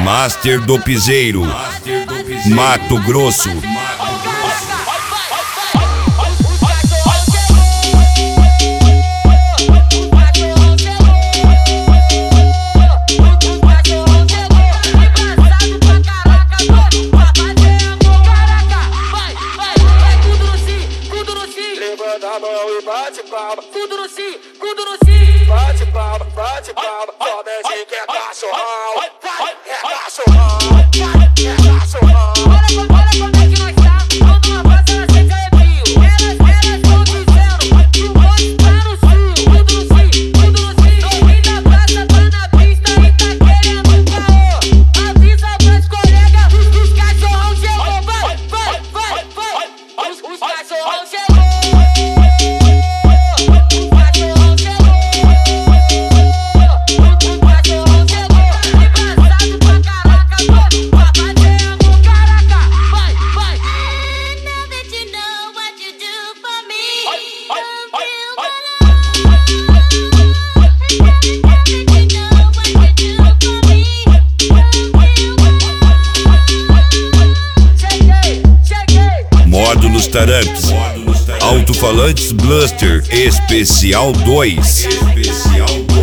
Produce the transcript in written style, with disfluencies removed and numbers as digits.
Master do Piseiro, Mato Grosso. Levanta a mão e bate palma. Tudo no si, tudo no si. Bate palma, só desce que é cachorrão. Vai, é cachorrão, vai, é cachorrão. Olha como é que nós tá. Quando uma praça ela sente arrepio. Elas estão dizendo que o rosto tá no cio. Tudo no si, tudo no si. No fim da praça tá na pista e tá querendo caô. Avisa pros colegas, os cachorrão chegou. Vai. Os cachorrão chegou. Módulos Taramps, Alto-falantes Blaster Especial 2.